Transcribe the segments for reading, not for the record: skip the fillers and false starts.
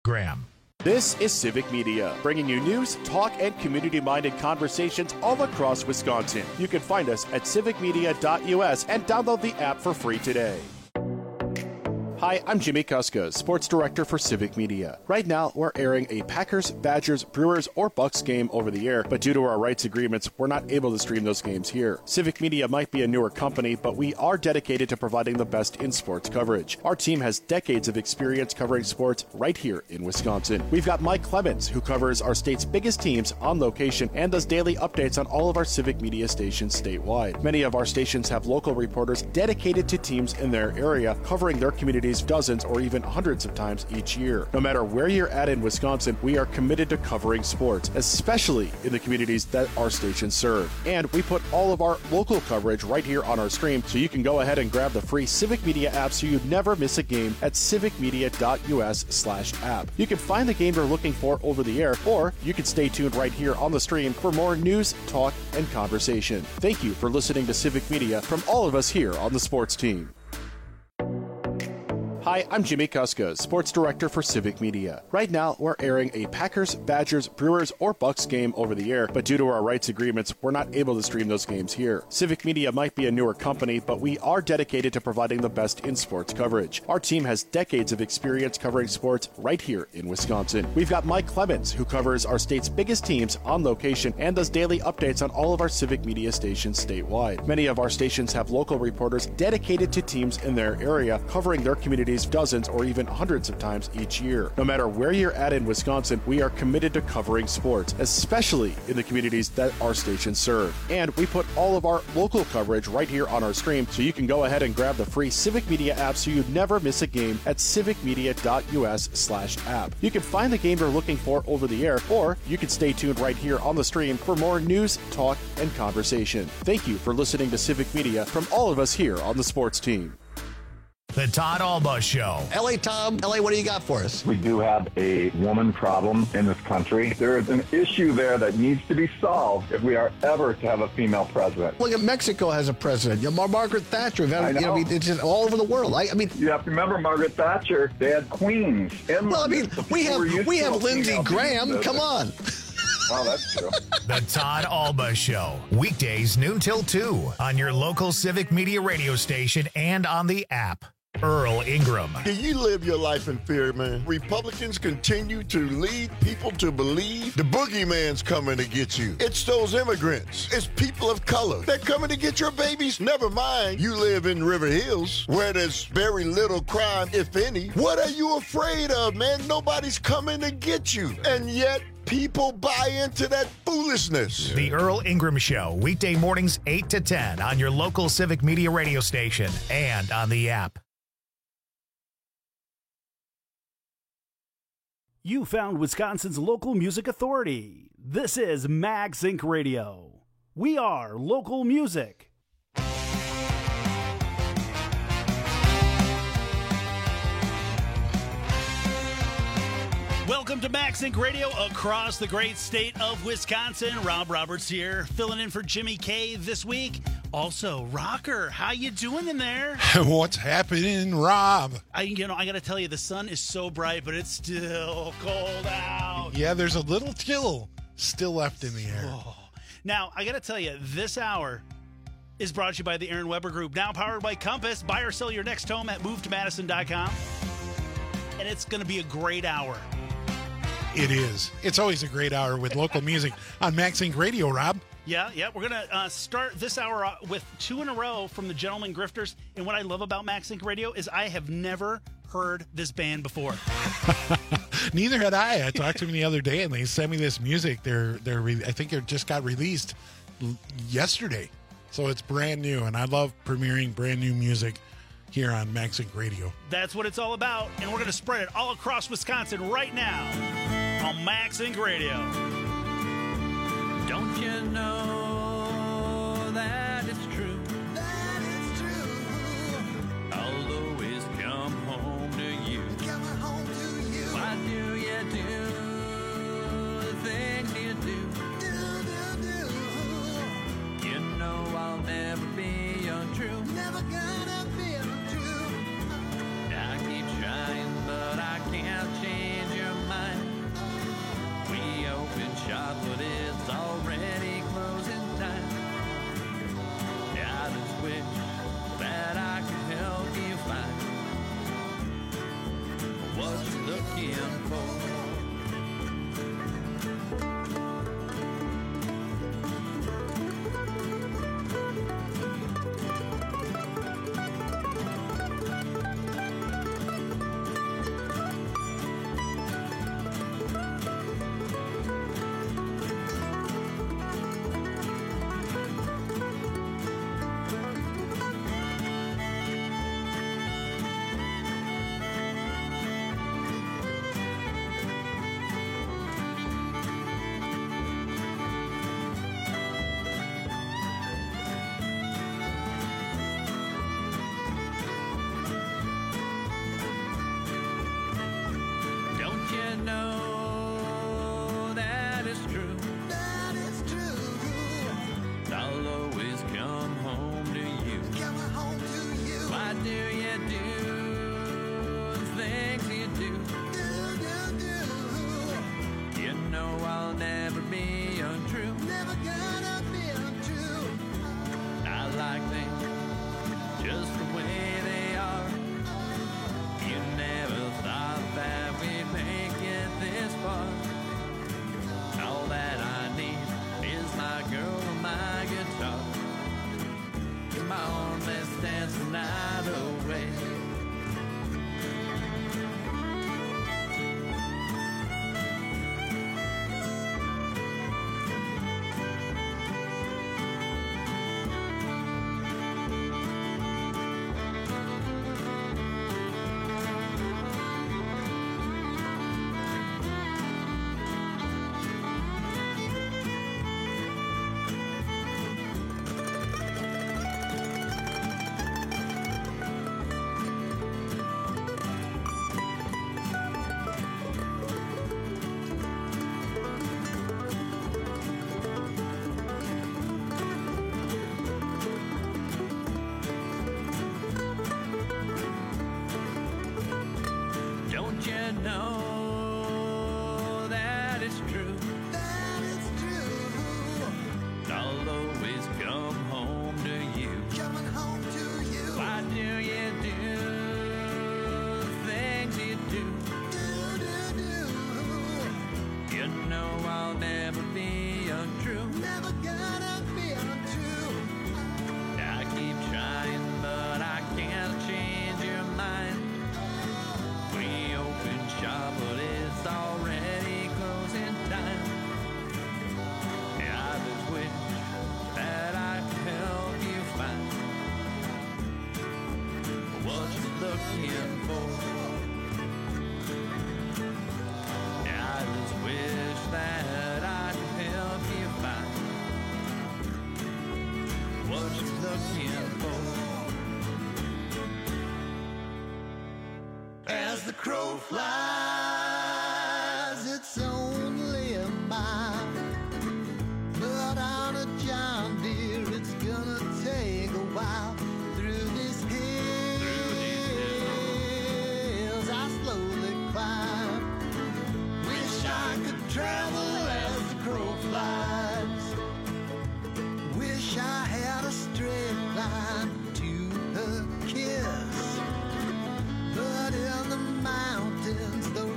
Graham. This is Civic Media, bringing you news, talk, and community-minded conversations all across Wisconsin. You can find us at civicmedia.us and download the app for free today. Hi, I'm Jimmy Kuska, Sports Director for Civic Media. Right now, we're airing a Packers, Badgers, Brewers, or Bucks game over the air, but due to our rights agreements, we're not able to stream those games here. Civic Media might be a newer company, but we are dedicated to providing the best in sports coverage. Our team has decades of experience covering sports right here in Wisconsin. We've got Mike Clemens, who covers our state's biggest teams on location and does daily updates on all of our Civic Media stations statewide. Many of our stations have local reporters dedicated to teams in their area, covering their communities dozens or even hundreds of times each year. No matter where you're at in Wisconsin, we are committed to covering sports, especially in the communities that our stations serve. And we put all of our local coverage right here on our stream, so you can go ahead and grab the free Civic Media app so you never miss a game at civicmedia.us/app. You can find the game you're looking for over the air, or you can stay tuned right here on the stream for more news, talk, and conversation. Thank you for listening to Civic Media from all of us here on the sports team. Hi, I'm Jimmy Kuska, Sports Director for Civic Media. Right now, we're airing a Packers, Badgers, Brewers, or Bucks game over the air, but due to our rights agreements, we're not able to stream those games here. Civic Media might be a newer company, but we are dedicated to providing the best in sports coverage. Our team has decades of experience covering sports right here in Wisconsin. We've got Mike Clemens, who covers our state's biggest teams on location and does daily updates on all of our Civic Media stations statewide. Many of our stations have local reporters dedicated to teams in their area, covering their communities dozens or even hundreds of times each year. No matter where you're at in Wisconsin, we are committed to covering sports, especially in the communities that our stations serve. And we put all of our local coverage right here on our stream, so you can go ahead and grab the free Civic Media app so you never miss a game at civicmedia.us/app. You can find the game you're looking for over the air, or you can stay tuned right here on the stream for more news, talk, and conversation. Thank you for listening to Civic Media from all of us here on the sports team. The Todd Alba Show. L.A. Tom, L.A., what do you got for us? We do have a woman problem in this country. There is an issue there that needs to be solved if we are ever to have a female president. Look at Mexico has a president. Margaret Thatcher. I know. It's just all over the world. You have to remember Margaret Thatcher. They had queens. We have Lindsey Graham. Come on. Oh, that's true. The Todd Alba Show. Weekdays noon till 2 on your local Civic Media radio station and on the app. Earl Ingram. Do you live your life in fear, man? Republicans continue to lead people to believe the boogeyman's coming to get you. It's those immigrants. It's people of color. They're coming to get your babies. Never mind, you live in River Hills, where there's very little crime, if any. What are you afraid of, man? Nobody's coming to get you. And yet, people buy into that foolishness. The Earl Ingram Show. Weekday mornings 8 to 10 on your local Civic Media radio station and on the app. You found Wisconsin's local music authority. This is MagSync Radio. We are local music. Welcome to MagSync Radio across the great state of Wisconsin. Rob Roberts here, filling in for Jimmy K this week. Also, Rocker, how you doing in there? What's happening, Rob? I got to tell you, the sun is so bright, but it's still cold out. Yeah, there's a little chill still left in the air. Oh. Now, I got to tell you, this hour is brought to you by the Aaron Weber Group, now powered by Compass. Buy or sell your next home at movetomadison.com. And it's going to be a great hour. It is. It's always a great hour with local music on MagSync Radio, Rob. Yeah. We're going to start this hour with 2 in a row from the Gentlemen Grifters. And what I love about MagSync Radio is I have never heard this band before. Neither had I. I talked to them the other day, and they sent me this music. I think it just got released yesterday. So it's brand new, and I love premiering brand new music here on MagSync Radio. That's what it's all about, and we're going to spread it all across Wisconsin right now on MagSync Radio. Don't you know that it's true? That it's true. I'll always come home to you. Coming home to you. Why do you do the things you do? You know I'll never be untrue. Never gonna be untrue. I keep trying, but I can't change your be untrue. Never gonna be untrue. I like things just the way they are. You never thought that we'd make it this far. All that I need is my girl and my guitar. Come on, let's dance the night away. Don't you know that it's true? That is true. I'll always come home to you. Coming home to you. Why do you do the things you do? Do. You know I'll never be untrue. Never gonna be untrue. I keep trying, but I can't change your mind. We open shop, but it's already closing time. I just wish that I could help you find what you're looking for. I just wish that I could help you find what you're looking for. As the crow flies, it's only a mile. But on a John Deere, it's gonna take a while. Through these hills, I slowly climb. Wish I could travel as the crow flies. Wish I had a straight line to her kiss. But in the mountains, the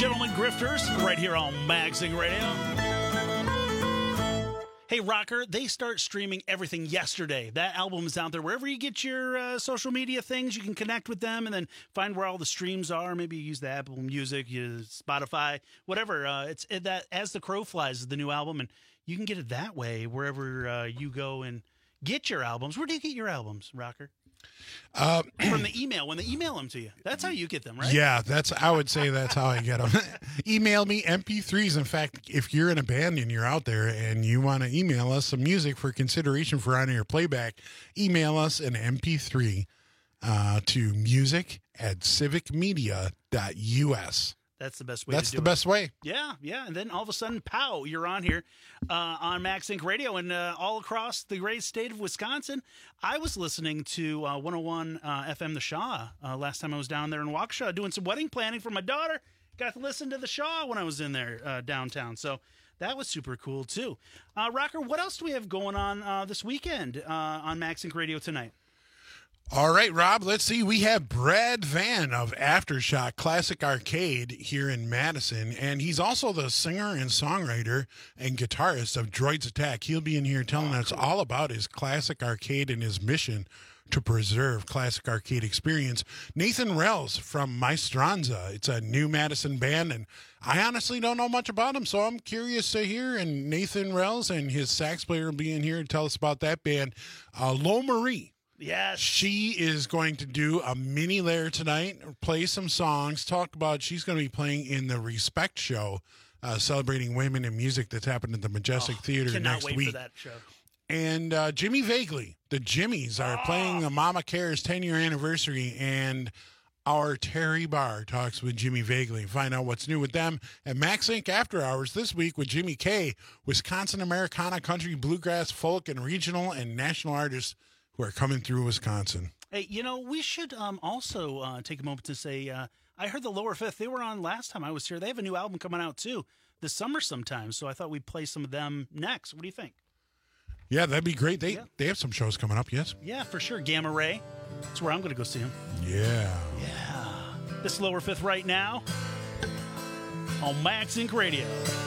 Gentlemen Grifters, right here on Maxing Radio. Hey, Rocker, they start streaming everything yesterday. That album is out there. Wherever you get your social media things, you can connect with them and then find where all the streams are. Maybe you use the Apple Music, use Spotify, whatever. It's that As the Crow Flies is the new album, and you can get it that way wherever you go and get your albums. Where do you get your albums, Rocker? From the email, when they email them to you. That's how you get them, right? Yeah, I would say that's how I get them. Email me MP3s. In fact, if you're in a band and you're out there and you want to email us some music for consideration for on-air playback, email us an MP3 to music@civicmedia.us. That's the best way That's to do the it. best way. Yeah. And then all of a sudden, pow, you're on here on Max Inc. Radio and all across the great state of Wisconsin. I was listening to 101 FM The Shaw last time I was down there in Waukesha doing some wedding planning for my daughter. Got to listen to The Shaw when I was in there downtown. So that was super cool, too. Rocker, what else do we have going on this weekend on Max Inc. Radio tonight? All right, Rob, let's see. We have Brad Van of Aftershock Classic Arcade here in Madison, and he's also the singer and songwriter and guitarist of Droids Attack. He'll be in here telling us all about his Classic Arcade and his mission to preserve Classic Arcade experience. Nathan Rells from Maestranza. It's a new Madison band, and I honestly don't know much about him, so I'm curious to hear. And Nathan Rells and his sax player will be in here to tell us about that band. Lo Marie. Yes. She is going to do a mini layer tonight, play some songs, talk about, she's going to be playing in the Respect Show, celebrating women in music that's happened at the Majestic Theater next week. Cannot wait for that show. And Jimmy Vagley, the Jimmies, are playing the Mama Cares 10-year anniversary, and our Terry Barr talks with Jimmy Vagley. Find out what's new with them at Max Inc. After Hours this week with Jimmy K, Wisconsin Americana, country, bluegrass, folk, and regional and national artists who are coming through Wisconsin. Hey, we should also take a moment to say, I heard the Lower Fifth. They were on last time I was here. They have a new album coming out, too, this summer sometime. So I thought we'd play some of them next. What do you think? Yeah, that'd be great. They have some shows coming up, yes? Yeah, for sure. Gamma Ray. That's where I'm going to go see them. Yeah. Yeah. This Lower Fifth right now on Max Inc. Radio.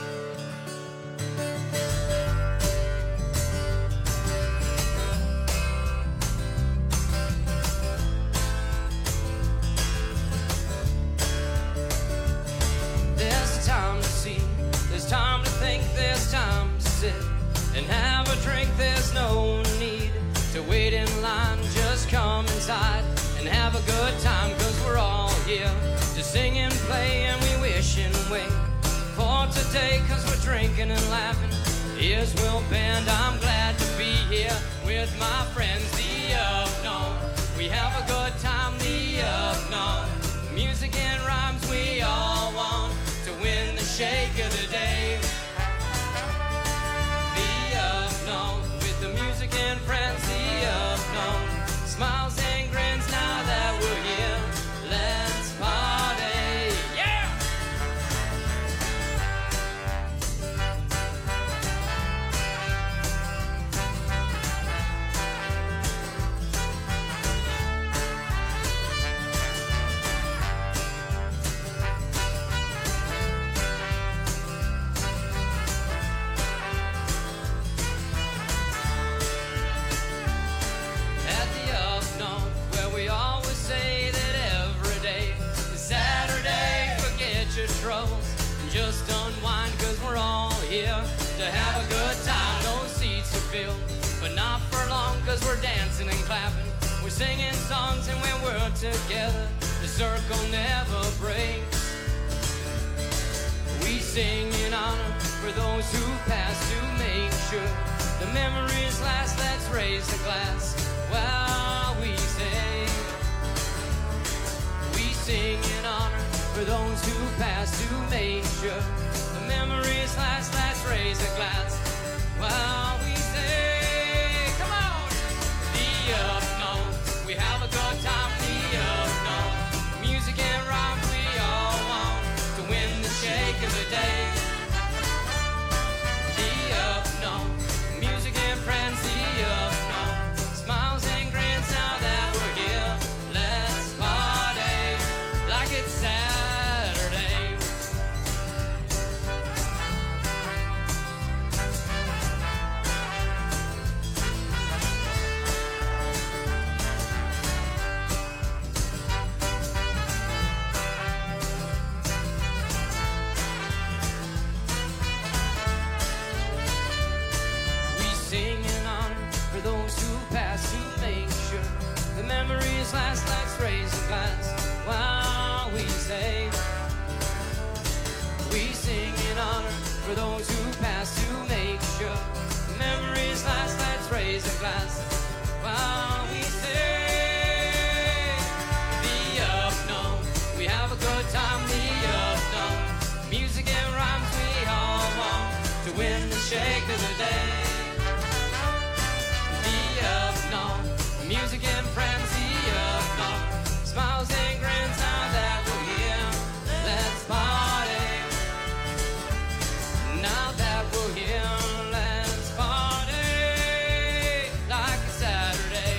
There's time to think, there's time to sit and have a drink. There's no need to wait in line. Just come inside and have a good time, 'cause we're all here to sing and play, and we wish and wait for today, 'cause we're drinking and laughing. Here's Will Band. I'm glad to be here with my friends, the Unknown. We have a good time, the Unknown. Music and rhymes we all want to win the shake of the day. The Unknown, with the music and friends, the Unknown. Smiles and grins now that we're here. Let's party, yeah! Troubles and just unwind, 'cause we're all here to have a good time. No seats to fill, but not for long, 'cause we're dancing and clapping. We're singing songs, and when we're together, the circle never breaks. We sing in honor for those who passed, to make sure the memories last. Let's raise a glass while we sing. We sing in honor for those who pass, to make sure the memories last. Let's raise a glass while we sing. Come on! The Unknown. We have a good time, the Unknown. Music and rhymes we all want to win the shake of the day. The Unknown. Music and friends, the Unknown. Smiles and grins now that we're here. Let's party like it's Saturday. those who pass to make sure the memories last. Let's raise a glass while we say, we sing in honor for those who pass to make sure the memories last. Let's raise a glass while we say, the unknown. We have a good time, the unknown. Music and rhymes, we all want to win the shake of the day. The unknown. Music and friends, the unknown. Smiles and grins, now that we're here, let's party. Now that we're here, let's party like a Saturday.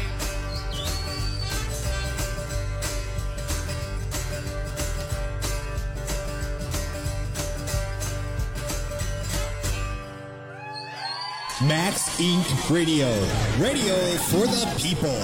Max Inc. Radio. Radio for the people.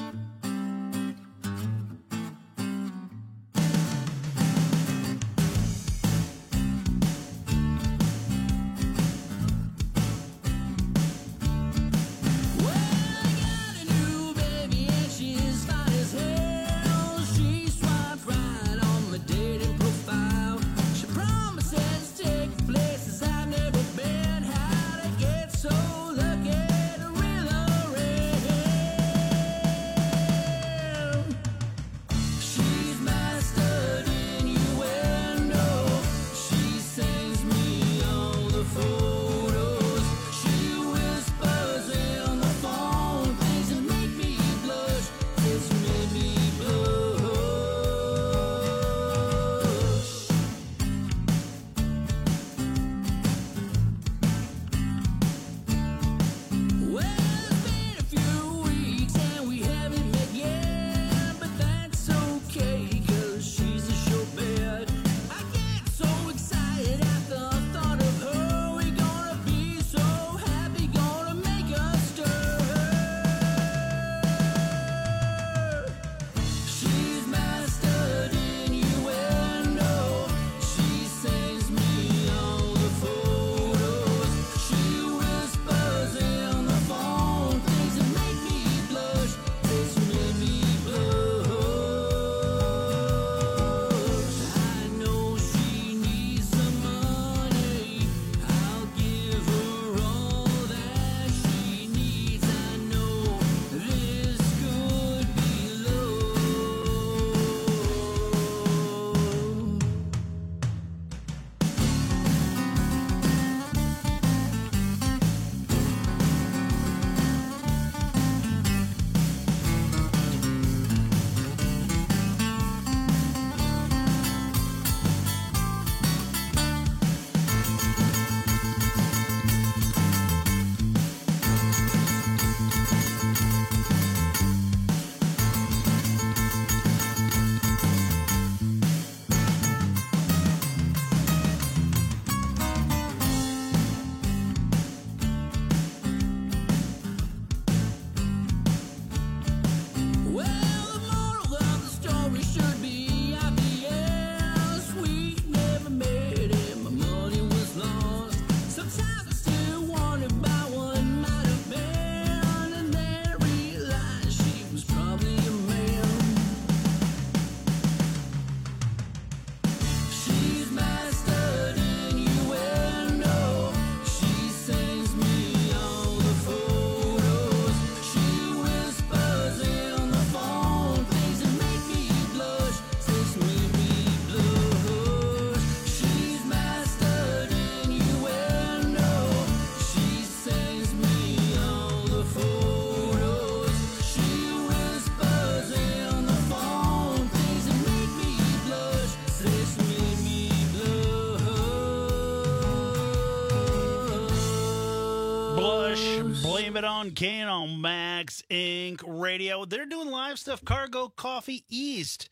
Blame It On Kane on Max Inc. Radio. They're doing live stuff. Cargo Coffee East.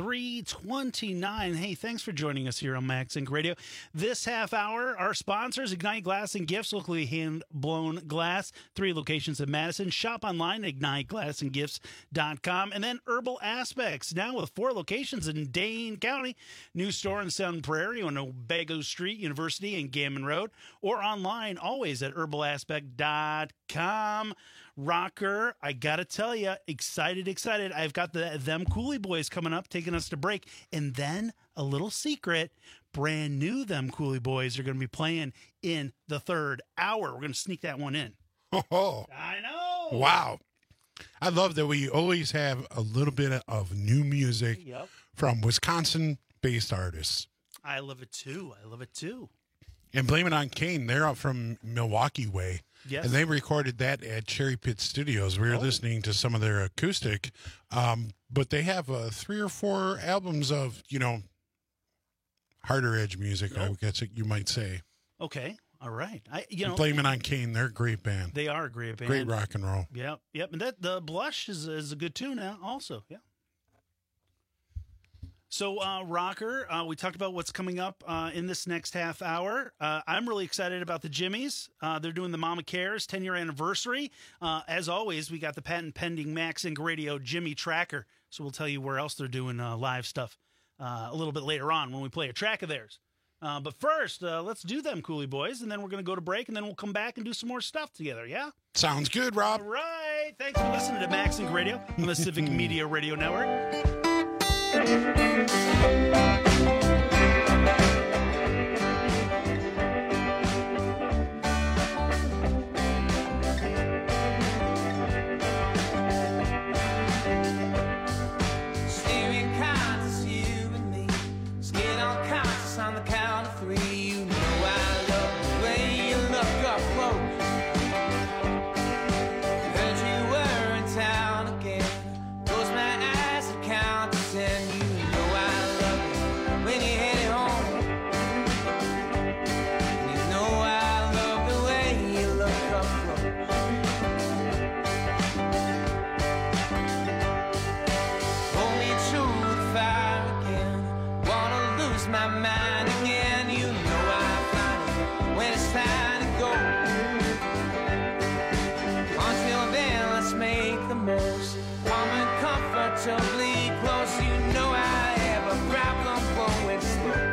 329. Hey, thanks for joining us here on Max Inc. Radio. This half hour, our sponsors, Ignite Glass and Gifts, locally hand-blown glass, 3 locations in Madison. Shop online, igniteglassandgifts.com. And then Herbal Aspects, now with 4 locations in Dane County. New store in Sun Prairie on Obago Street, University, and Gammon Road. Or online, always at herbalaspect.com. Rocker, I got to tell you, excited. I've got them Cooley Boys coming up, taking us to break. And then a little secret, brand new them Cooley Boys are going to be playing in the third hour. We're going to sneak that one in. Oh, I know. Wow. I love that we always have a little bit of new music from Wisconsin-based artists. I love it too. And Blame It on Kane, they're out from Milwaukee way. Yes. And they recorded that at Cherry Pit Studios. We were listening to some of their acoustic, but they have 3 or 4 albums of, harder edge music, I guess you might say. Okay. All right. Blame It on Kane, they're a great band. They are a great band. Great rock and roll. Yep. And the Blush is a good tune now also. Yeah. So, Rocker, we talked about what's coming up in this next half hour. I'm really excited about the Jimmies. They're doing the Mama Cares 10-year anniversary. As always, we got the patent-pending Max Inc. Radio Jimmy Tracker. So we'll tell you where else they're doing live stuff a little bit later on when we play a track of theirs. But first, let's do them Cooley Boys, and then we're going to go to break, and then we'll come back and do some more stuff together, yeah? Sounds good, Rob. All right. Thanks for listening to Max Inc. Radio on the Civic Media Radio Network. Steering conscious, you and me. Skin on conscious on the count of 3. You know I love the way you look up close. Heard you were in town again. Close my eyes and count to 10. You know I love it when you head home. You know I love the way you look up close. Hold me true to the fire again. Wanna lose my mind again. You know I find it when it's time to go. Until then, let's make the most. Calm and comfortably close. You know I have a problem going slow.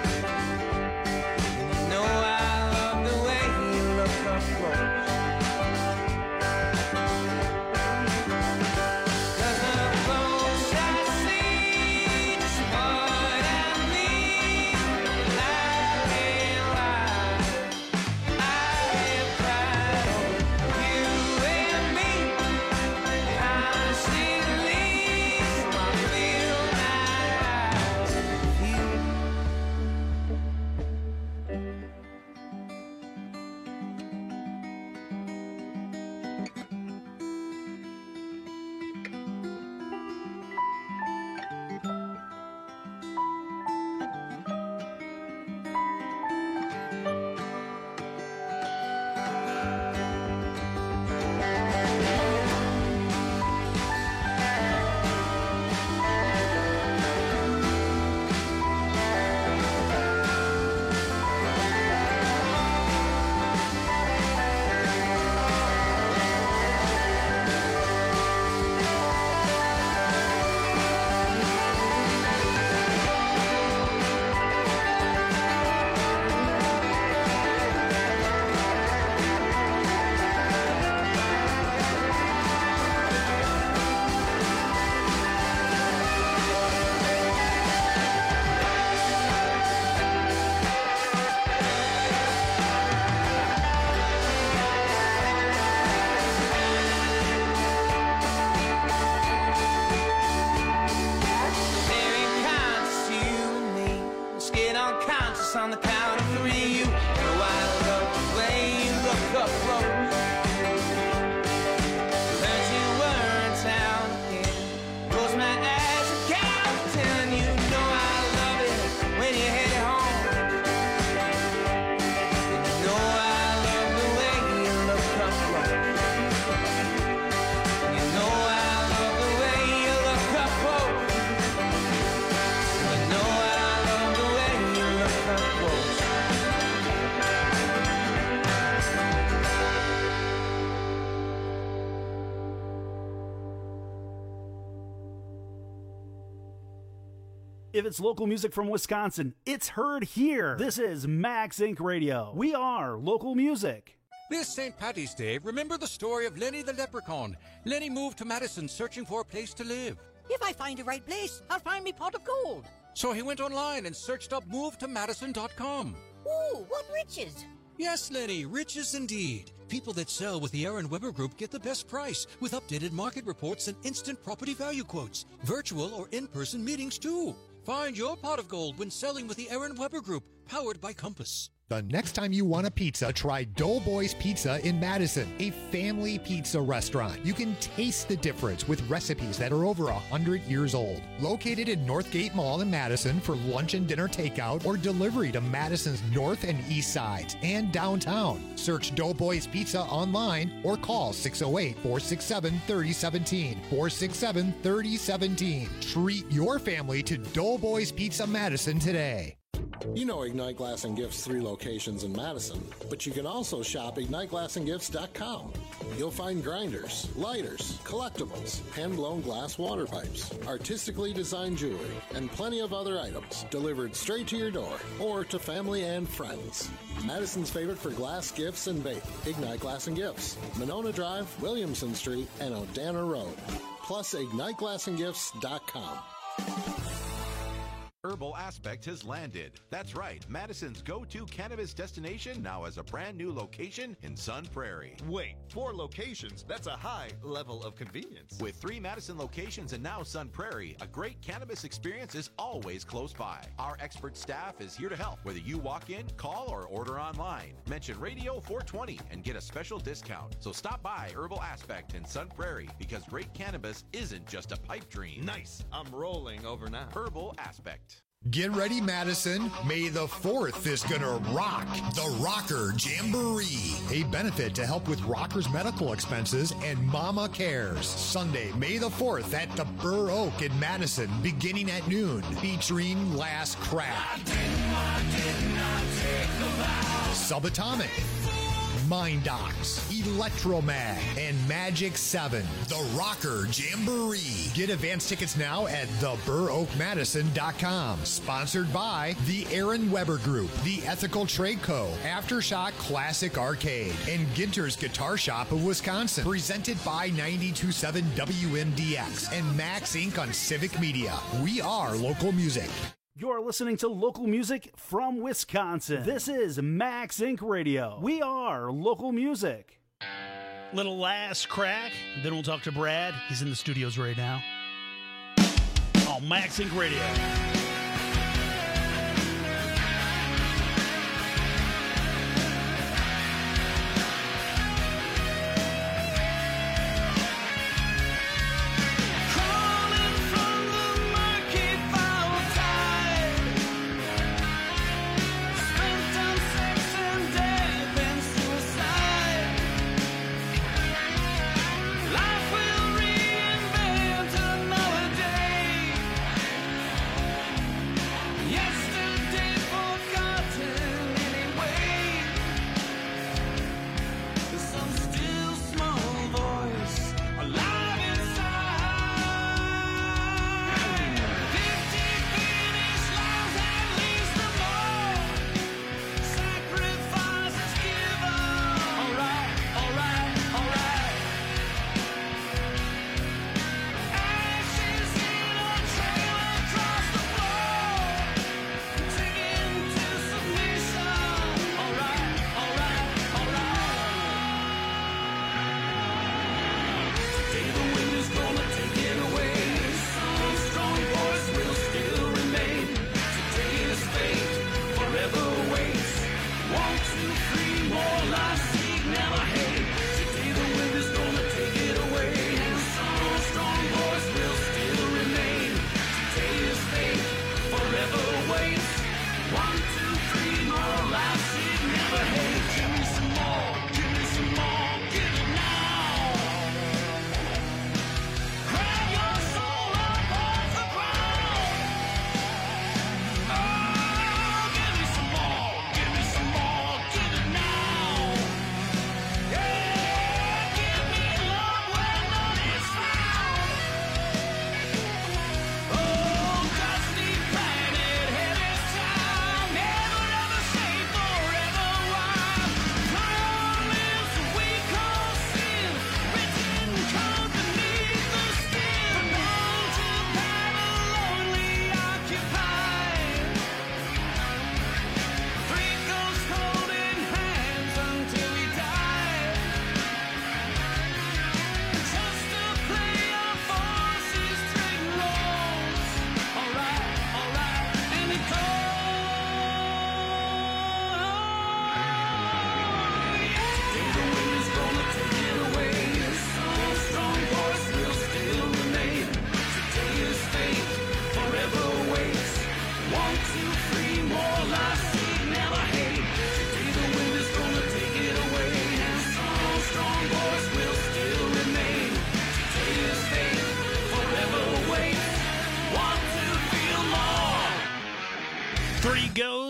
You know I love the way you look up close. 'Cause the close I see just what I need. I can't lie. I have cried over you and me. Honestly, so I feel my eyes with you. Very conscious, you and me. Skin unconscious on the count of 3. You know I love the way you look up close. Heard you were in town again. Close my eyes and count to 10. You know I love it when you head home. You know I love the way you look up close. You know I love the way you look up close. You know I love the way you look up close. If it's local music from Wisconsin, it's heard here. This is Max Inc. Radio. We are local music. This St. Paddy's Day, remember the story of Lenny the Leprechaun. Lenny moved to Madison searching for a place to live. If I find the right place, I'll find me pot of gold. So he went online and searched up movetomadison.com. Ooh, what riches! Yes, Lenny, riches indeed. People that sell with the Aaron Weber Group get the best price with updated market reports and instant property value quotes. Virtual or in-person meetings, too. Find your pot of gold when selling with the Aaron Weber Group, powered by Compass. The next time you want a pizza, try Doughboys Pizza in Madison, a family pizza restaurant. You can taste the difference with recipes that are over 100 years old. Located in Northgate Mall in Madison for lunch and dinner takeout or delivery to Madison's north and east sides and downtown. Search Doughboys Pizza online or call 608-467-3017. 467-3017. Treat your family to Doughboys Pizza Madison today. You know Ignite Glass and Gifts' 3 locations in Madison, but you can also shop IgniteGlassandGifts.com. You'll find grinders, lighters, collectibles, hand-blown glass water pipes, artistically designed jewelry, and plenty of other items delivered straight to your door or to family and friends. Madison's favorite for glass gifts and bake, Ignite Glass and Gifts, Monona Drive, Williamson Street, and Odana Road. Plus IgniteGlassandGifts.com. Herbal Aspect has landed. That's right, Madison's go-to cannabis destination now has a brand new location in Sun Prairie. Wait, 4 locations? That's a high level of convenience. With 3 Madison locations and now Sun Prairie, a great cannabis experience is always close by. Our expert staff is here to help, whether you walk in, call, or order online. Mention Radio 420 and get a special discount. So stop by Herbal Aspect in Sun Prairie, because great cannabis isn't just a pipe dream. Nice. I'm rolling over now. Herbal Aspect. Get ready, Madison. May the 4th is gonna rock the Rocker Jamboree, a benefit to help with rockers' medical expenses and Mama Cares. Sunday, May the 4th at the Burr Oak in Madison, beginning at noon, featuring Last Crack, Subatomic, Mind Docs, Electromag, and Magic 7. The Rocker Jamboree. Get advance tickets now at theburroakmadison.com. Sponsored by the Aaron Weber Group, the Ethical Trade Co., Aftershock Classic Arcade, and Ginter's Guitar Shop of Wisconsin. Presented by 92.7 WMDX and Max Inc. on Civic Media. We are local music. You're listening to local music from Wisconsin. This is Max Inc. Radio. We are local music. Little Last Crack. Then we'll talk to Brad. He's in the studios right now. On Max Inc. Radio.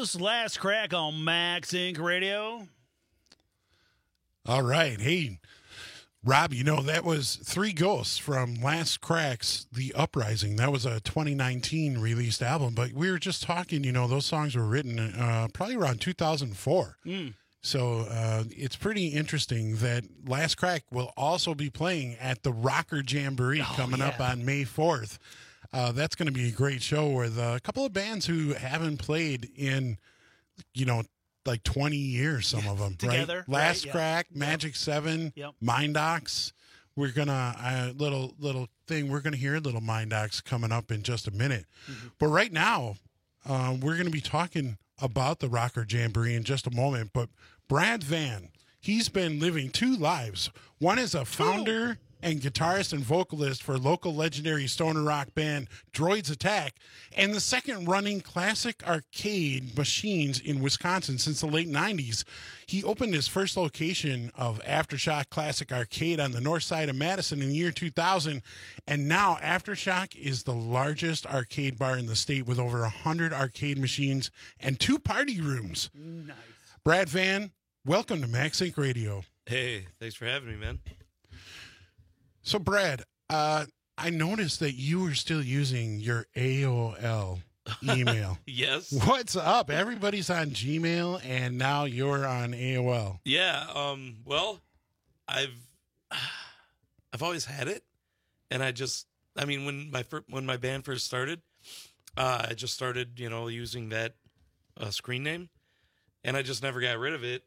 Ghost, Last Crack on Max Inc. Radio. All right. Hey, Rob, that was Three Ghosts from Last Cracks, The Uprising. That was a 2019 released album, but we were just talking, those songs were written probably around 2004. So it's pretty interesting that Last Crack will also be playing at the Rocker Jamboree coming up on May 4th. That's going to be a great show with a couple of bands who haven't played in, like 20 years, some of them. Together. Right? Last Crack, Magic 7, Mindox. We're going to, little thing, we're going to hear Little Mindox coming up in just a minute. But right now, we're going to be talking about the Rocker Jamboree in just a moment. But Brad Van, he's been living two lives. One is a founder and guitarist and vocalist for local legendary stoner rock band Droids Attack, and the second running classic arcade machines in Wisconsin since the late 90s. He opened his first location of Aftershock Classic Arcade on the north side of Madison in the year 2000, and now Aftershock is the largest arcade bar in the state with over 100 arcade machines and 2 party rooms. Nice. Brad Van, welcome to Max Inc. Radio. Hey, thanks for having me, man. So, Brad, I noticed that you were still using your AOL email. Yes. What's up? Everybody's on Gmail, and now you're on AOL. Yeah. Well, I've always had it, and when my band first started, I just started, using that screen name, and I just never got rid of it.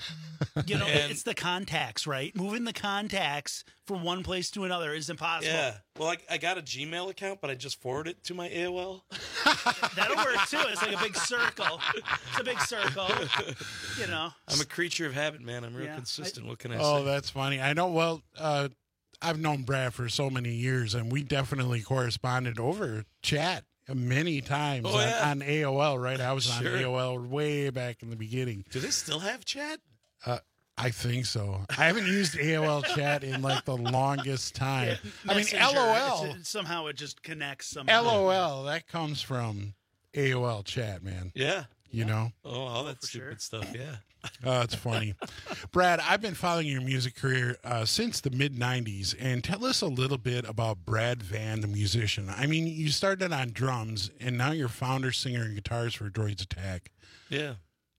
It's the contacts, right? Moving the contacts from one place to another is impossible. Yeah. Well, I got a Gmail account, but I just forwarded it to my AOL. That'll work, too. It's like a big circle. It's a big circle. I'm a creature of habit, man. I'm real consistent. What can I say? Oh, that's funny. I know. Well, I've known Brad for so many years, and we definitely corresponded over chat many times on AOL, right? I was on AOL way back in the beginning. Do they still have chat? I think so. I haven't used AOL chat in like the longest time. Messenger, LOL. Somehow it just connects somehow. LOL, that comes from AOL chat, man. Yeah. You know? Oh, all that stupid stuff, yeah. It's funny. Brad, I've been following your music career since the mid-'90s, and tell us a little bit about Brad Van, the musician. I mean, you started on drums, and now you're founder, singer, and guitarist for Droids Attack. Yeah.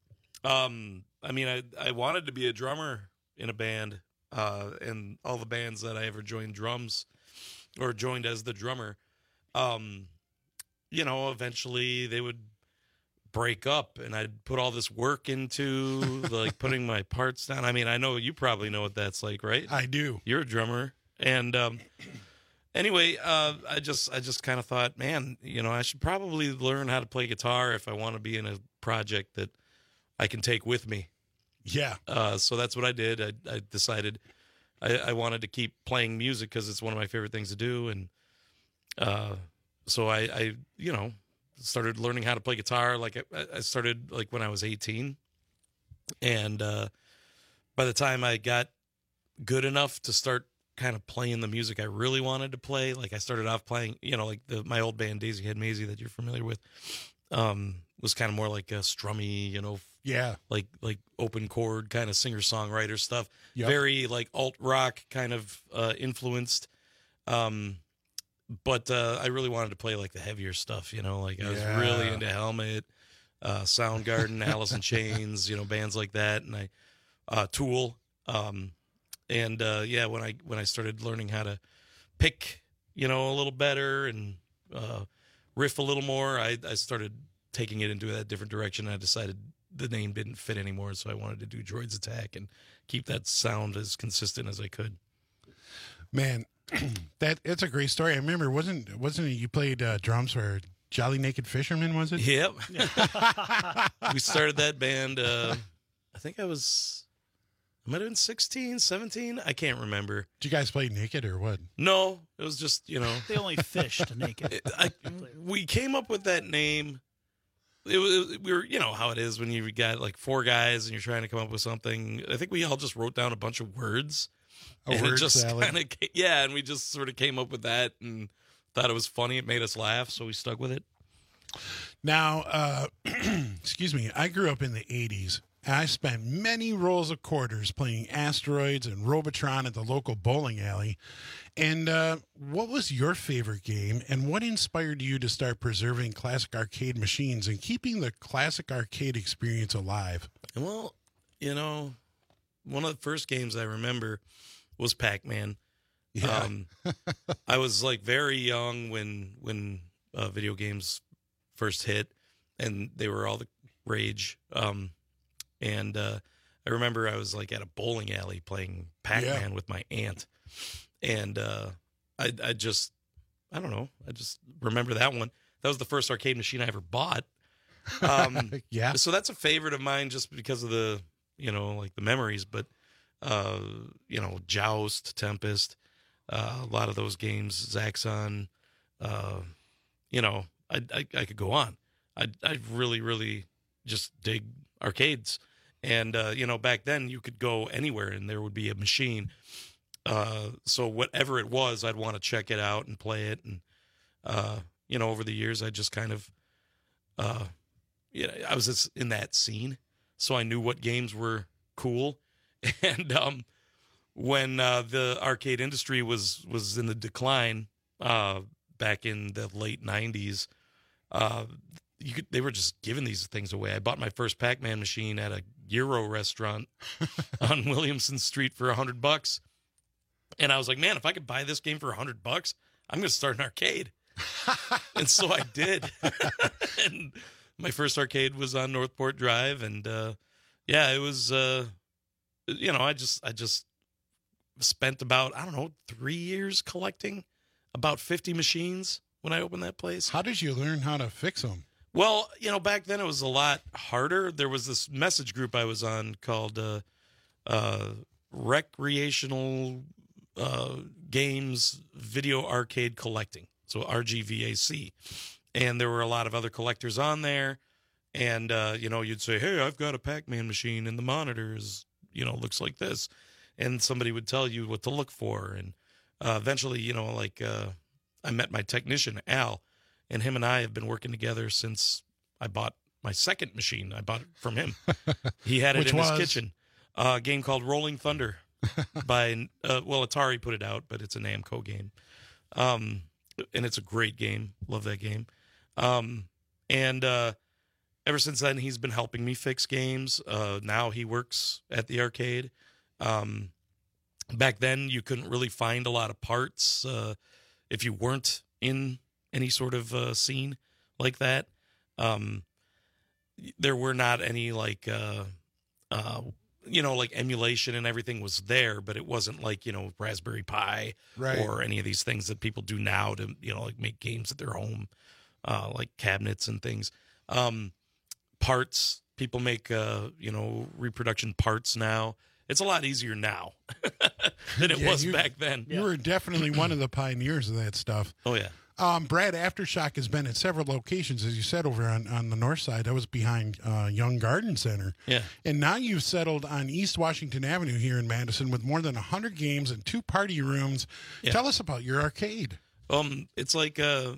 I wanted to be a drummer in a band, and all the bands that I ever joined drums or joined as the drummer, eventually they would break up, and I'd put all this work into like putting my parts down. I mean, I know you probably know what that's like, right? I do. You're a drummer. And anyway, I just kind of thought, man, I should probably learn how to play guitar if I want to be in a project that I can take with me. Yeah. So that's what I did. I decided I wanted to keep playing music because it's one of my favorite things to do. And so I started learning how to play guitar. Like I started like when I was 18. And by the time I got good enough to start kind of playing the music I really wanted to play, like I started off playing, like my old band Daisy Head Maisie that you're familiar with, was kind of more like a strummy, yeah, like open chord kind of singer-songwriter stuff. Yep. Very like alt rock kind of influenced. But I really wanted to play like the heavier stuff, like I was really into Helmet, Soundgarden, Alice in Chains, bands like that, and Tool. When I started learning how to pick, a little better and riff a little more, I started taking it into a different direction. I decided the name didn't fit anymore, so I wanted to do Droids Attack and keep that sound as consistent as I could. Man, it's a great story. I remember, wasn't it you played drums for Jolly Naked Fisherman, was it? Yep. We started that band, I think I might have been 16, 17. I can't remember. Did you guys play naked or what? No, it was just, They only fished naked. We came up with that name. We were, how it is when you got like 4 guys and you're trying to come up with something. I think we all just wrote down a bunch of words. A word salad. And we just sort of came up with that and thought it was funny. It made us laugh, so we stuck with it. Now, excuse me, I grew up in the 80s. And I spent many rolls of quarters playing Asteroids and Robotron at the local bowling alley. And what was your favorite game, and what inspired you to start preserving classic arcade machines and keeping the classic arcade experience alive? Well, you know, one of the first games I remember was Pac-Man. Yeah. I was like very young when video games first hit, and they were all the rage. And I remember I was like at a bowling alley playing Pac-Man with my aunt. And I don't know. I just remember that one. That was the first arcade machine I ever bought. Yeah. So that's a favorite of mine just because of the, like the memories. But, Joust, Tempest, a lot of those games, Zaxxon, I could go on. I really, really just dig arcades. And, back then you could go anywhere and there would be a machine. So whatever it was, I'd want to check it out and play it. And, over the years, I just kind of, I was just in that scene. So I knew what games were cool. And when the arcade industry was in the decline back in the late 90s, they were just giving these things away. I bought my first Pac-Man machine at a Euro restaurant on Williamson Street for $100. And I was like, man, if I could buy this game for $100, I'm going to start an arcade. And so I did. And my first arcade was on Northport Drive. And it was, I just spent about, 3 years collecting about 50 machines when I opened that place. How did you learn how to fix them? Well, back then it was a lot harder. There was this message group I was on called Recreational Games Video Arcade Collecting, so RGVAC. And there were a lot of other collectors on there. And, you'd say, hey, I've got a Pac-Man machine and the monitor is, looks like this. And somebody would tell you what to look for. And eventually, I met my technician, Al. And him and I have been working together since I bought my second machine. I bought it from him. He had it in his kitchen. A game called Rolling Thunder by, Atari put it out, but it's a Namco game. And it's a great game. Love that game. And ever since then, he's been helping me fix games. Now he works at the arcade. Back then, you couldn't really find a lot of parts if you weren't in any sort of scene like that. There were not any like emulation and everything was there, but it wasn't like, Raspberry Pi or any of these things that people do now to, make games at their home, like cabinets and things. Parts, people make, reproduction parts now. It's a lot easier now than it was back then. You were definitely one of the pioneers of that stuff. Oh, yeah. Brad, Aftershock has been at several locations, as you said, over on the north side. That was behind Young Garden Center. Yeah. And now you've settled on East Washington Avenue here in Madison with more than 100 games and 2 party rooms. Yeah. Tell us about your arcade. It's like,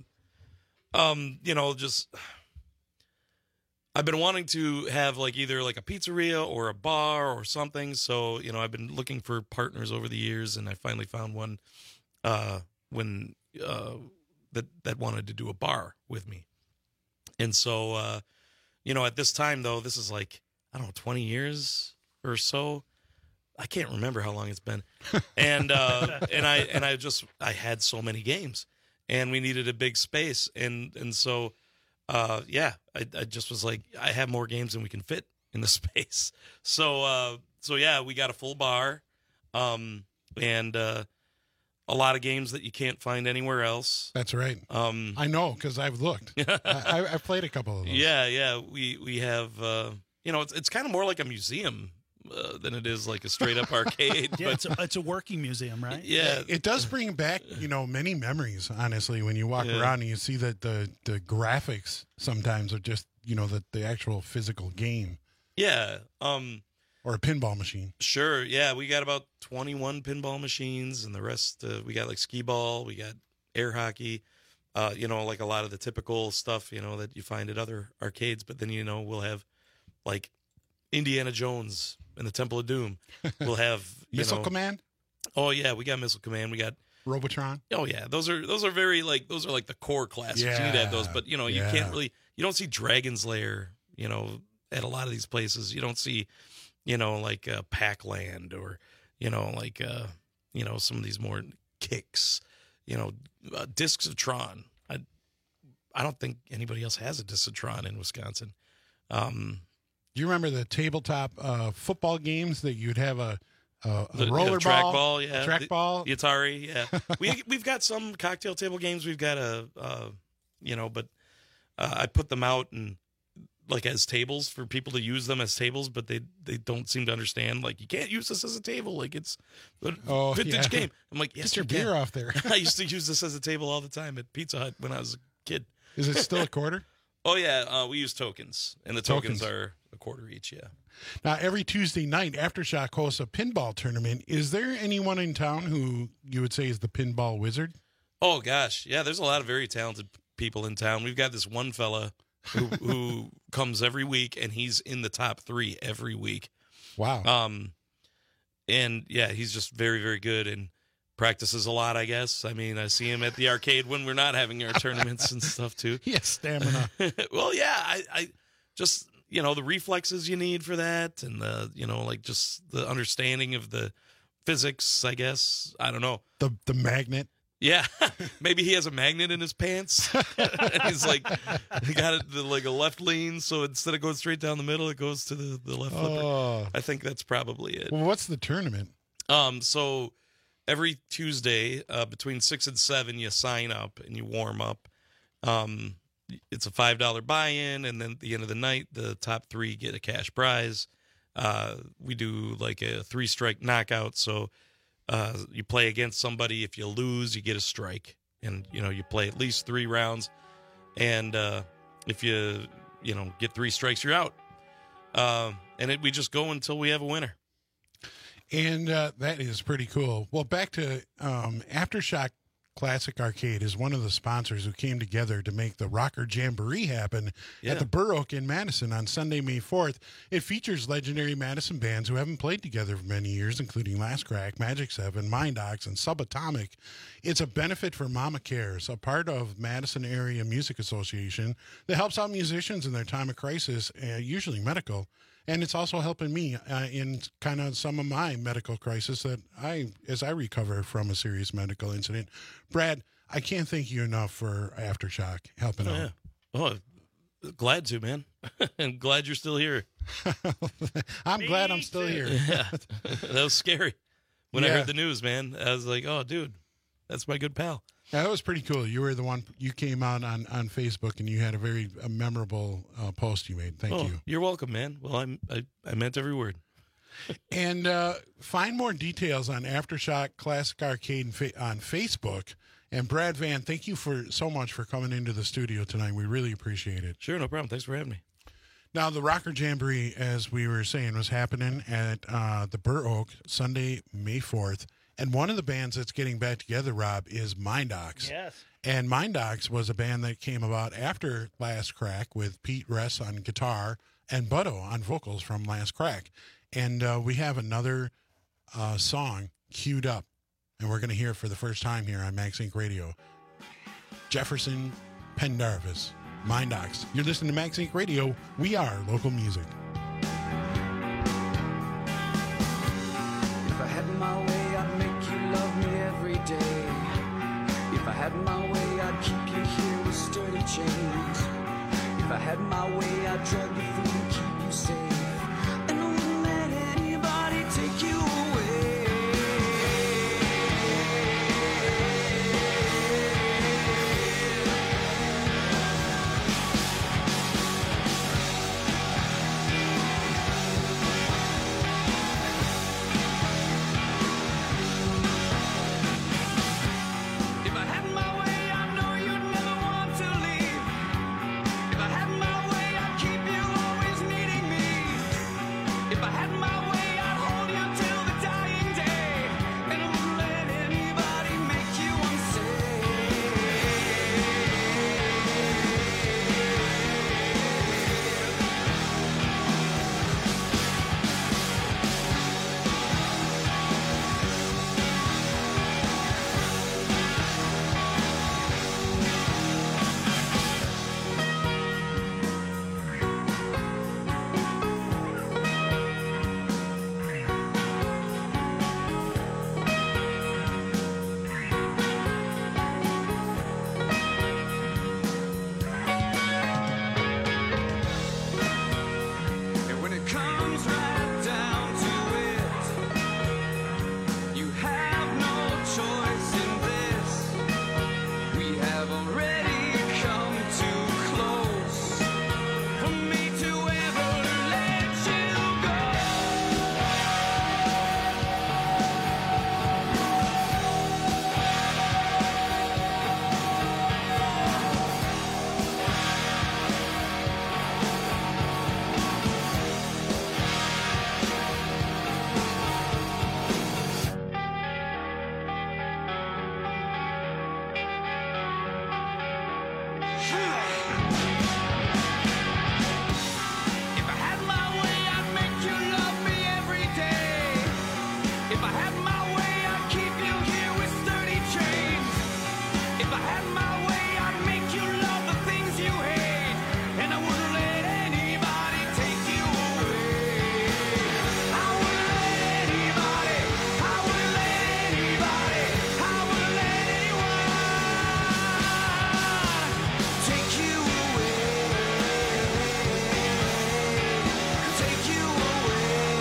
just... I've been wanting to have either a pizzeria or a bar or something. So, I've been looking for partners over the years, and I finally found one when that wanted to do a bar with me. And so, at this time, though, this is 20 years or so. I can't remember how long it's been. And I had so many games, and we needed a big space. And so, I just was like, I have more games than we can fit in the space. So we got a full bar, and a lot of games that you can't find anywhere else. That's right. I know, because I've looked. I've played a couple of those. Yeah. We have, it's kind of more like a museum than it is like a straight up arcade. Yeah, but it's a working museum, right? Yeah. It does bring back, many memories, honestly, when you walk around and you see that the graphics sometimes are just, the actual physical game. Yeah. Or a pinball machine. Sure. Yeah. We got about 21 pinball machines, and the rest, we got skee ball, we got air hockey. You know, like a lot of the typical stuff, you know, that you find at other arcades. But then, you know, we'll have like Indiana Jones and the Temple of Doom. We'll have Missile Command. Oh yeah, we got Missile Command. We got Robotron. Oh yeah, those are very like those are like the core classics. You need to have those, but you know, you can't really. You don't see Dragon's Lair, you know, at a lot of these places. You don't see, you know, like Pac-Land or you know, like you know, some of these more Kicks. You know, Discs of Tron. I don't think anybody else has a Discs of Tron in Wisconsin. Do you remember the tabletop football games that you'd have a roller track ball, yeah, track ball, the Atari? Yeah, we've got some cocktail table games. We've got you know, but I put them out and like as tables for people to use them as tables, but they don't seem to understand. Like you can't use this as a table. Like it's a vintage game. I'm like, yes, get your beer off there. I used to use this as a table all the time at Pizza Hut when I was a kid. Is it still a quarter? Oh yeah, we use tokens, and the tokens are a quarter each. Yeah. Now every Tuesday night, Aftershock hosts a pinball tournament. Is there anyone in town who you would say is the pinball wizard? Oh gosh, yeah. There's a lot of very talented people in town. We've got this one fella who comes every week, and he's in the top 3 every week. Wow. And yeah, he's just very, very good and practices a lot, I guess. I mean, I see him at the arcade when we're not having our tournaments and stuff too. He has stamina. Well, yeah, I just, you know, the reflexes you need for that, and the, you know, like just the understanding of the physics, I guess. I don't know. The magnet. Yeah, maybe he has a magnet in his pants. And he's like, he got it like a left lean, so instead of going straight down the middle, it goes to the left flipper. I think that's probably it. Well, what's the tournament? So every Tuesday between 6 and 7, you sign up and you warm up. It's a $5 buy-in, and then at the end of the night, the top 3 get a cash prize. We do like a 3-strike knockout, so you play against somebody. If you lose, you get a strike, and you know you play at least 3 rounds. And if you get 3 strikes, you're out. And we just go until we have a winner. And that is pretty cool. Well, back to Aftershock Classic Arcade is one of the sponsors who came together to make the Rocker Jamboree happen at the Burr Oak in Madison on Sunday, May 4th. It features legendary Madison bands who haven't played together for many years, including Last Crack, Magic 7, Mind Ox, and Subatomic. It's a benefit for Mama Cares, a part of Madison Area Music Association that helps out musicians in their time of crisis, usually medical. And it's also helping me in kind of some of my medical crisis as I recover from a serious medical incident. Brad, I can't thank you enough for Aftershock helping out. Oh, glad to, man. And glad you're still here. I'm glad I'm still here. Yeah, that was scary. When I heard the news, man, I was like, oh, dude, that's my good pal. Yeah, that was pretty cool. You were the one, you came out on Facebook and you had a very memorable post you made. Thank you. You're welcome, man. Well, I meant every word. And find more details on Aftershock Classic Arcade on Facebook. And Brad Van, thank you so much for coming into the studio tonight. We really appreciate it. Sure, no problem. Thanks for having me. Now, the Rocker Jamboree, as we were saying, was happening at the Burr Oak Sunday, May 4th. And one of the bands that's getting back together, Rob, is Mind Ox. Yes. And Mind Ox was a band that came about after Last Crack with Pete Ress on guitar and Butto on vocals from Last Crack. And we have another song queued up, and we're going to hear it for the first time here on Max Inc. Radio. Jefferson Pendarvis, Mind Ox. You're listening to Max Inc. Radio. We are local music. If I had my way, I'd make you love me every day. If I had my way, I'd keep you here with sturdy chains. If I had my way, I'd drug you through and keep you safe. And I wouldn't let anybody take you away. Keep you If I had my way, I'd keep you here with sturdy chains. If I had my way, I'd make you love the things you hate. And I wouldn't let anybody take you away. I wouldn't let anybody, I wouldn't let anybody, I wouldn't let anyone take you away. Take you away.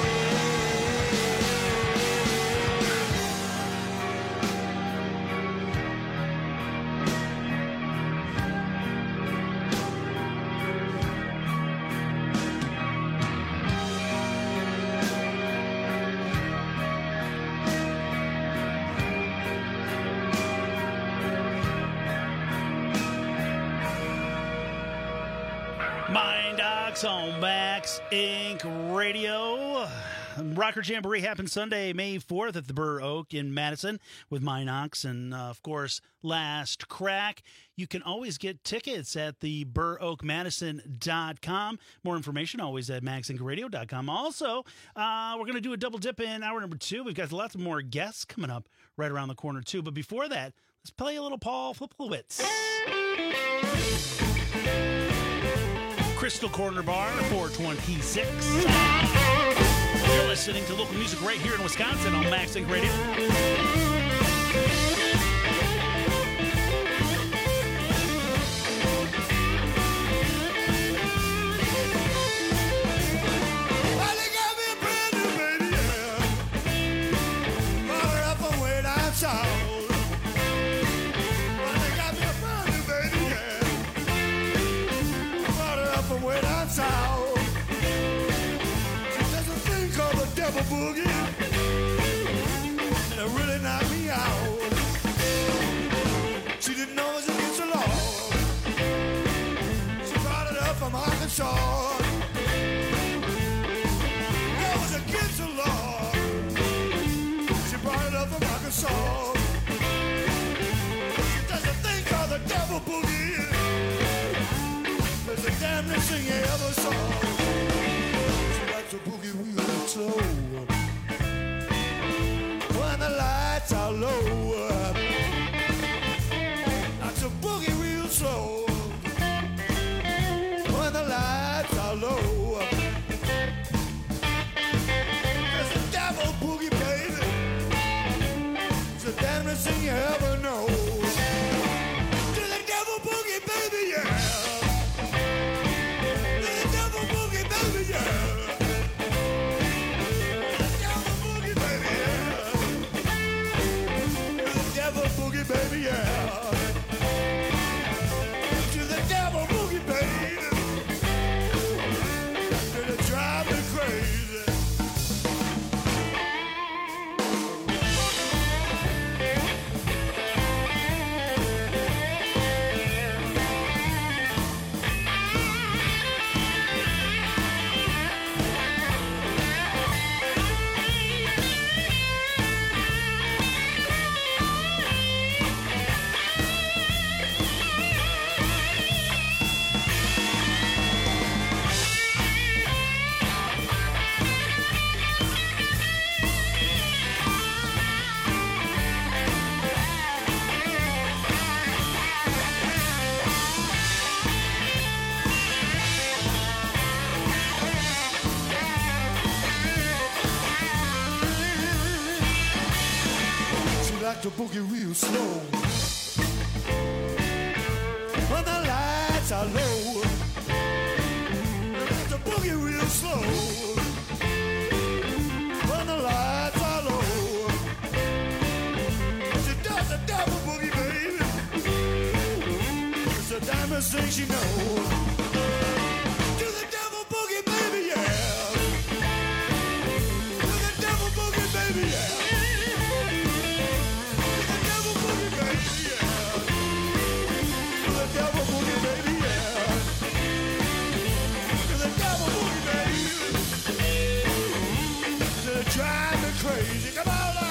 Mind Docs on Max Inc. Radio. Rocker Jamboree happens Sunday, May 4th at the Burr Oak in Madison with Minox and, of course, Last Crack. You can always get tickets at the BurrOakMadison.com. More information always at MaxIncRadio.com. Also, we're going to do a double dip in hour number 2. We've got lots more guests coming up right around the corner, too. But before that, let's play a little Paul Fliplowitz. Crystal Corner Bar, 426. You're listening to local music right here in Wisconsin on Max Inc. Radio. Boogie, and it really knocked me out. She didn't know it was against the law. She brought it up from Arkansas. It was against the law. She brought it up from Arkansas. She does a thing called the devil boogie. It's the damnedest thing you ever saw. She likes a boogie real slow. When the lights are low, that's a boogie real slow. When the lights are low, it's the devil boogie, baby. It's the damnedest thing you ever know. To the devil boogie, baby, yeah. To the devil boogie, baby, yeah. Baby, yeah. To the devil boogie, baby. It'll drive me crazy. To boogie real slow. When the lights are low, to boogie real slow. When the lights are low, she does the double boogie, baby. It's the damnedest thing she knows. To the devil boogie, baby, yeah. To the devil boogie, baby, yeah. Drive me crazy, come on now.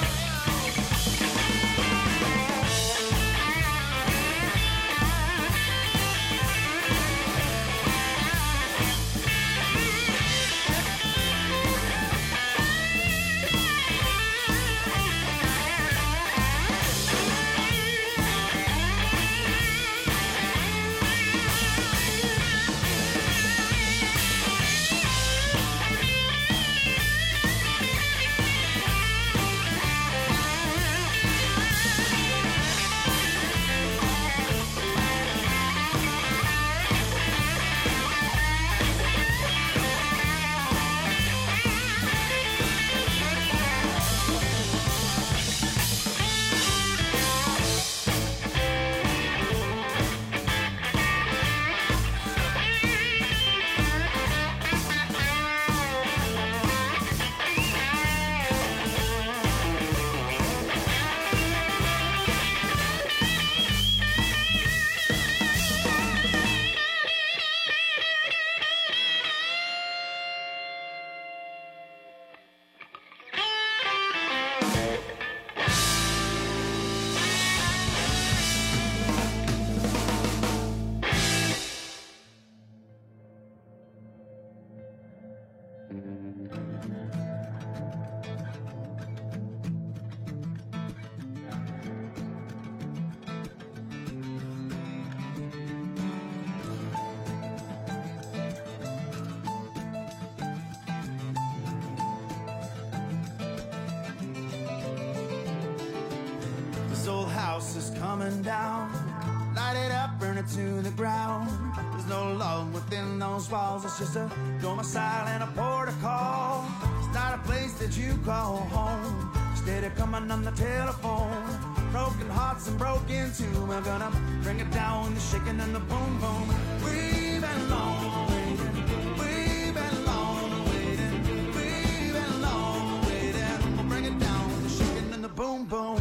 This old house is coming down. Light it up, burn it to the ground. There's no love within those walls. It's just a domicile and a port of call. It's not a place that you call home. Instead of coming on the telephone. Broken hearts and broken too. We're gonna bring it down with the shaking and the boom boom. We've been long waiting. We've been long waiting. We've been long waiting. We'll bring it down with the shaking and the boom boom.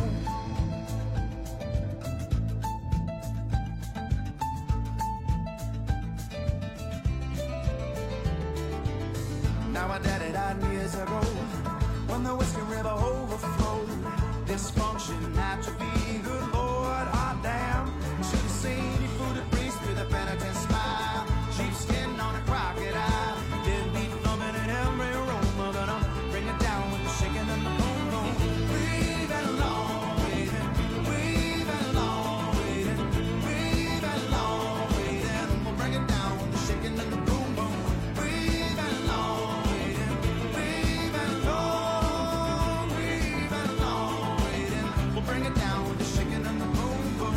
Now my daddy died years ago when the Whiskey River overflowed. Dysfunction, atrophy, good Lord, hot damn. Should have seen you fooded priest with a penitent smile. Sheepskin on a crocodile. Deadbeat thumping in every room. We're gonna bring it down with the shaking and the boom boom. We've been long waiting. We've been long waiting. We've been long waiting. We'll bring it down with the shaking and the boom boom. We've been long waiting. We've been long. We've been long waiting. We'll bring it down with the shaking and the boom boom.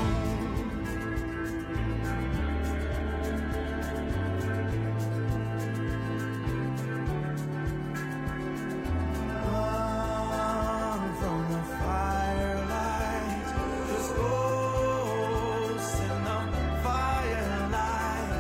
Run from the firelight, just ghosts in the firelight.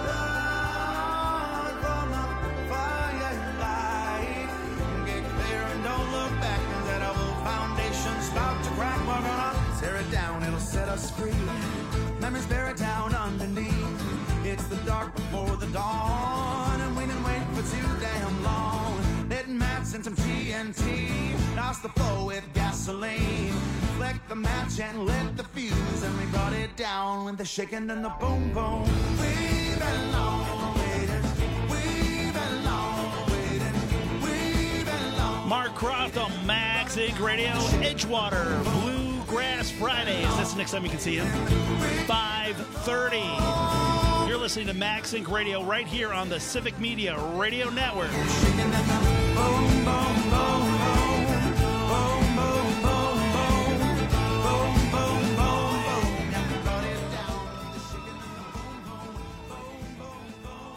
Run from the firelight. Get clear and don't look back. That old foundation's about to crack. We're gonna tear it down, it'll set us free. Memories buried down underneath. It's the dark before the dawn, and we didn't wait for too damn long. Letting mats and some TNT. Lost the flow with gasoline. Flick the match and lit the fuse, and we brought it down with the shaking and the boom boom. We've been long waiting. We've been long waiting. We've been long. Mark Croft on Max Inc. Radio, Edgewater, Bluegrass Fridays. That's the next time you can see him. 5:30. You're listening to Max Inc. Radio right here on the Civic Media Radio Network. Boom, boom, boom, boom. Boom, boom, boom, boom. Boom, boom, boom, boom. Now we brought it down with the shaking and the boom boom. Boom, boom, boom,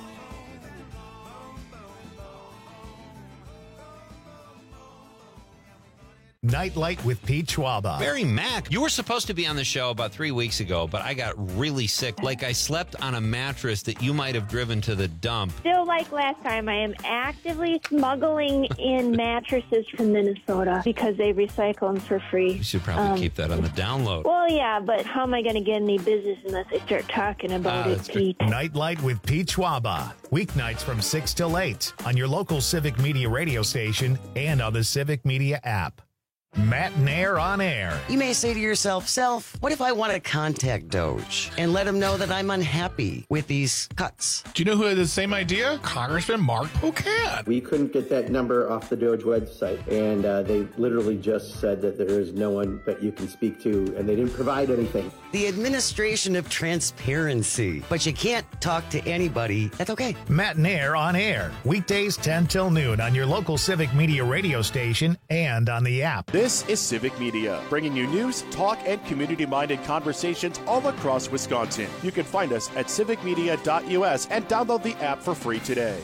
Nightlight with Pete Schwaba. Barry Mack, you were supposed to be on the show about 3 weeks ago, but I got really sick. Like I slept on a mattress that you might have driven to the dump. Still like last time, I am actively smuggling in mattresses from Minnesota because they recycle them for free. You should probably keep that on the download. Well, yeah, but how am I going to get any business unless I start talking about it, Pete? Nightlight with Pete Schwaba. Weeknights from 6 till 8 on your local Civic Media radio station and on the Civic Media app. Matt Nair on air. You may say to yourself, Self, what if I want to contact Doge and let him know that I'm unhappy with these cuts? Do you know who had the same idea? Congressman Mark Pocan. We couldn't get that number off the Doge website, and they literally just said that there is no one that you can speak to, and they didn't provide anything. The administration of transparency. But you can't talk to anybody. That's okay. Matt Nair on air. Weekdays 10 till noon on your local Civic Media radio station and on the app. This is Civic Media, bringing you news, talk, and community-minded conversations all across Wisconsin. You can find us at civicmedia.us and download the app for free today.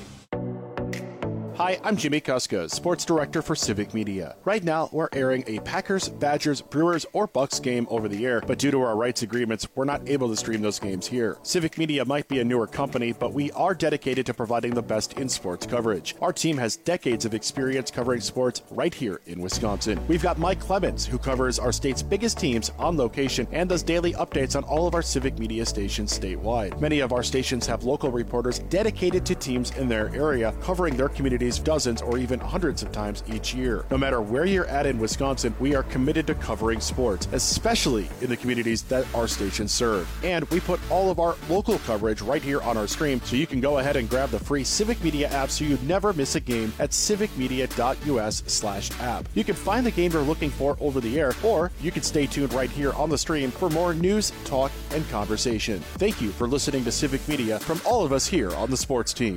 Hi, I'm Jimmy Kuska, Sports Director for Civic Media. Right now, we're airing a Packers, Badgers, Brewers, or Bucks game over the air, but due to our rights agreements, we're not able to stream those games here. Civic Media might be a newer company, but we are dedicated to providing the best in sports coverage. Our team has decades of experience covering sports right here in Wisconsin. We've got Mike Clemens, who covers our state's biggest teams on location and does daily updates on all of our Civic Media stations statewide. Many of our stations have local reporters dedicated to teams in their area, covering their communities dozens or even hundreds of times each year. No matter where you're at in Wisconsin, we are committed to covering sports, especially in the communities that our stations serve. And we put all of our local coverage right here on our stream, so you can go ahead and grab the free Civic Media app so you never miss a game at civicmedia.us/app. You can find the game you're looking for over the air, or you can stay tuned right here on the stream for more news, talk, and conversation. Thank you for listening to Civic Media from all of us here on the sports team.